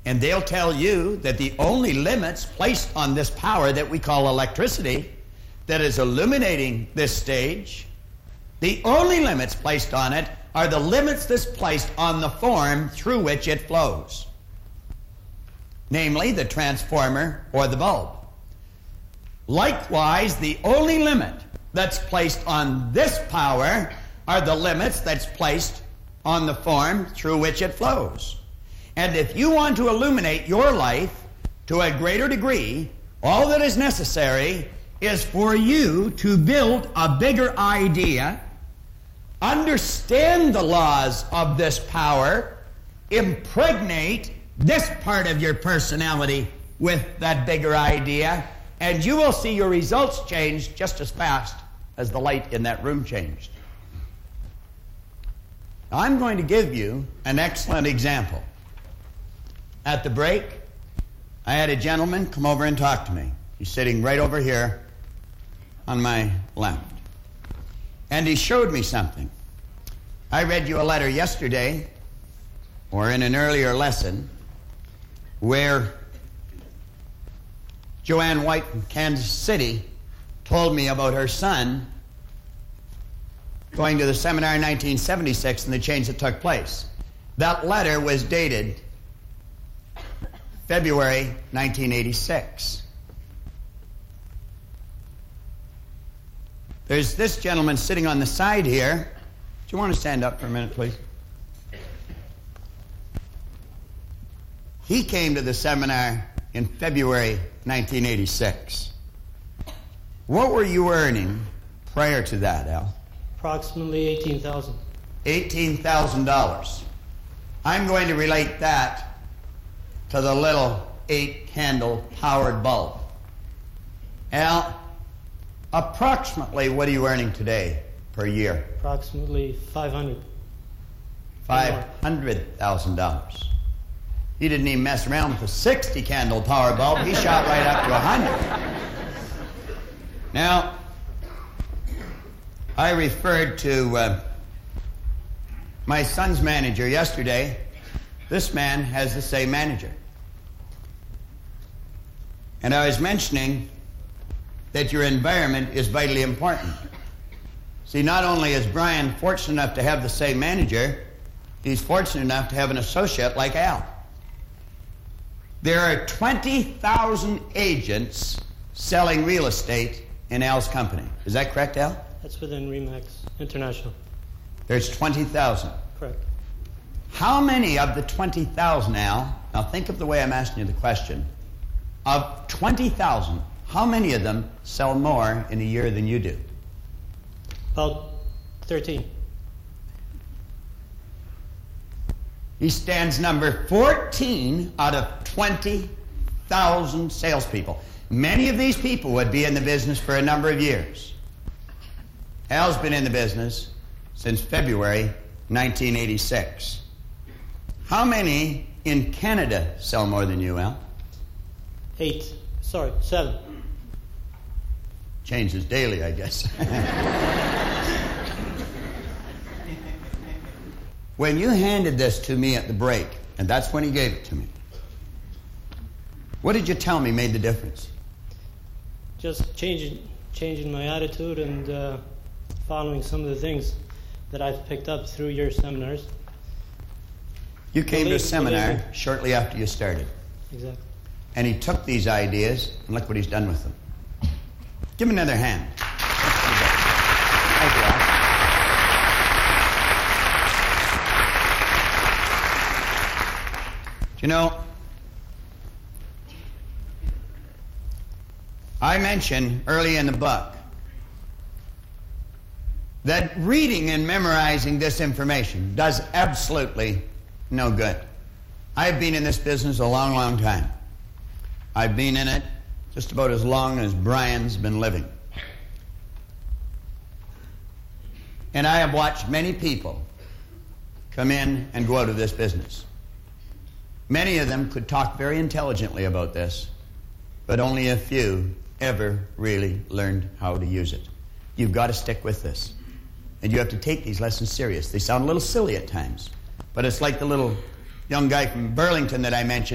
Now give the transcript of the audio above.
And they'll tell you that the only limits placed on this power that we call electricity that is illuminating this stage, the only limits placed on it are the limits that's placed on the form through which it flows, namely the transformer or the bulb. Likewise, the only limit that's placed on this power are the limits that's placed on the form through which it flows. And if you want to illuminate your life to a greater degree, all that is necessary is for you to build a bigger idea, understand the laws of this power, impregnate this part of your personality with that bigger idea, and you will see your results change just as fast as the light in that room changed. Now, I'm going to give you an excellent example. At the break, I had a gentleman come over and talk to me. He's sitting right over here on my left. And he showed me something. I read you a letter yesterday, or in an earlier lesson, where Joanne White from Kansas City told me about her son going to the seminar in 1976 and the change that took place. That letter was dated February 1986. There's this gentleman sitting on the side here. Do you want to stand up for a minute, please? He came to the seminar in February 1986. What were you earning prior to that, Al? Approximately $18,000. $18,000. I'm going to relate that to the little 8-candle powered bulb. Al, approximately what are you earning today per year? Approximately $500. $500,000. He didn't even mess around with a 60-candle power bulb. He shot right up to 100. Now, I referred to my son's manager yesterday. This man has the same manager. And I was mentioning that your environment is vitally important. See, not only is Brian fortunate enough to have the same manager, he's fortunate enough to have an associate like Al. There are 20,000 agents selling real estate in Al's company. Is that correct, Al? That's within RE/MAX International. There's 20,000. Correct. How many of the 20,000, Al, now think of the way I'm asking you the question, of 20,000, how many of them sell more in a year than you do? About 13. He stands number 14 out of 20,000 salespeople. Many of these people would be in the business for a number of years. Al's been in the business since February 1986. How many in Canada sell more than you, Al? 7. Changes daily, I guess. When you handed this to me at the break, and that's when he gave it to me, what did you tell me made the difference? Just changing my attitude and following some of the things that I've picked up through your seminars. You came to a seminar shortly after you started. Exactly. And he took these ideas, and look what he's done with them. Give him another hand. Thank you, Al. You know, I mentioned early in the book that reading and memorizing this information does absolutely no good. I've been in this business a long, long time. I've been in it just about as long as Brian's been living. And I have watched many people come in and go out of this business. Many of them could talk very intelligently about this, but only a few ever really learned how to use it. You've got to stick with this. And you have to take these lessons serious. They sound a little silly at times, but it's like the little young guy from Burlington that I mentioned.